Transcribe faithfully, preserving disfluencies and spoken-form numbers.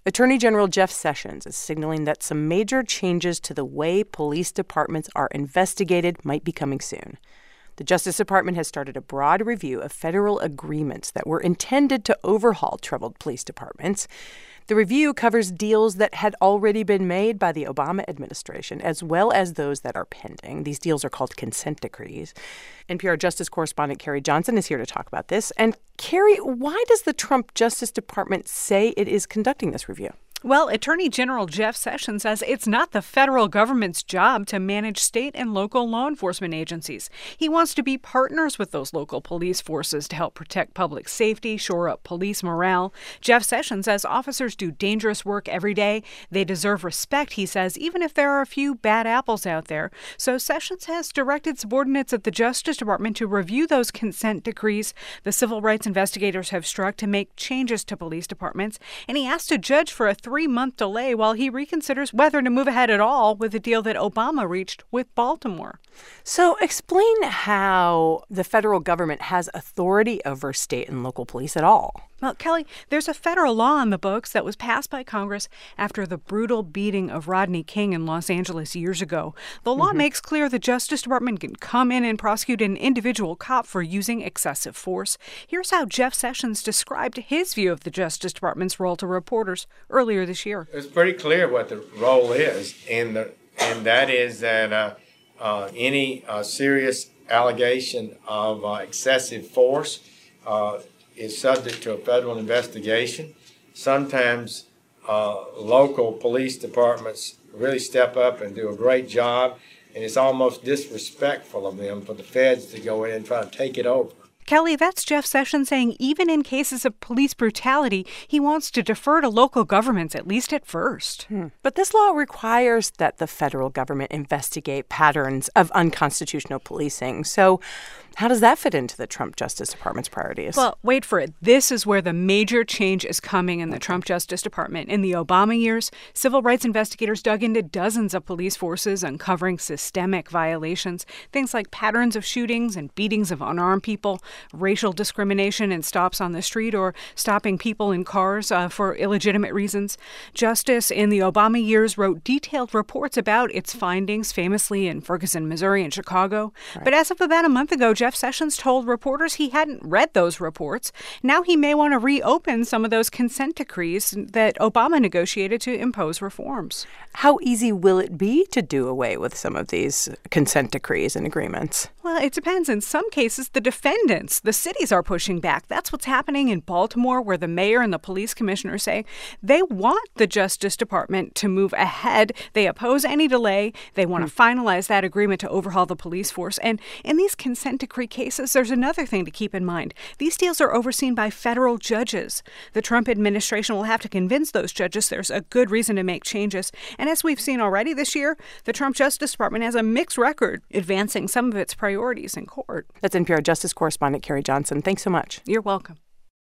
Attorney General Jeff Sessions is signaling that some major changes to the way police departments are investigated might be coming soon. The Justice Department has started a broad review of federal agreements that were intended to overhaul troubled police departments. The review covers deals that had already been made by the Obama administration, as well as those that are pending. These deals are called consent decrees. N P R Justice correspondent Carrie Johnson is here to talk about this. And Carrie, why does the Trump Justice Department say it is conducting this review? Well, Attorney General Jeff Sessions says it's not the federal government's job to manage state and local law enforcement agencies. He wants to be partners with those local police forces to help protect public safety, shore up police morale. Jeff Sessions says officers do dangerous work every day. They deserve respect, he says, even if there are a few bad apples out there. So Sessions has directed subordinates at the Justice Department to review those consent decrees the civil rights investigators have struck to make changes to police departments. And he asked a judge for a three-month delay while he reconsiders whether to move ahead at all with the deal that Obama reached with Baltimore. So explain how the federal government has authority over state and local police at all. Well, Kelly, there's a federal law on the books that was passed by Congress after the brutal beating of Rodney King in Los Angeles years ago. The law mm-hmm. makes clear the Justice Department can come in and prosecute an individual cop for using excessive force. Here's how Jeff Sessions described his view of the Justice Department's role to reporters earlier this year. It's pretty clear what the role is, and, the, and that is that uh, uh, any uh, serious allegation of uh, excessive force uh, is subject to a federal investigation. Sometimes uh, local police departments really step up and do a great job, and it's almost disrespectful of them for the feds to go in and try to take it over. Kelly, that's Jeff Sessions saying even in cases of police brutality, he wants to defer to local governments, at least at first. Hmm. But this law requires that the federal government investigate patterns of unconstitutional policing. So how does that fit into the Trump Justice Department's priorities? Well, wait for it. This is where the major change is coming in the Trump Justice Department. In the Obama years, civil rights investigators dug into dozens of police forces, uncovering systemic violations, things like patterns of shootings and beatings of unarmed people, racial discrimination and stops on the street, or stopping people in cars uh, for illegitimate reasons. Justice in the Obama years wrote detailed reports about its findings, famously in Ferguson, Missouri, and Chicago. Right. But as of about a month ago, Jeff Sessions told reporters he hadn't read those reports. Now he may want to reopen some of those consent decrees that Obama negotiated to impose reforms. How easy will it be to do away with some of these consent decrees and agreements? Well, it depends. In some cases, the defendants, the cities, are pushing back. That's what's happening in Baltimore, where the mayor and the police commissioner say they want the Justice Department to move ahead. They oppose any delay. They want to mm. finalize that agreement to overhaul the police force. And in these consent decree cases, there's another thing to keep in mind. These deals are overseen by federal judges. The Trump administration will have to convince those judges there's a good reason to make changes. And as we've seen already this year, the Trump Justice Department has a mixed record advancing some of its priorities in court. That's N P R Justice correspondent Carrie Johnson. Thanks so much. You're welcome.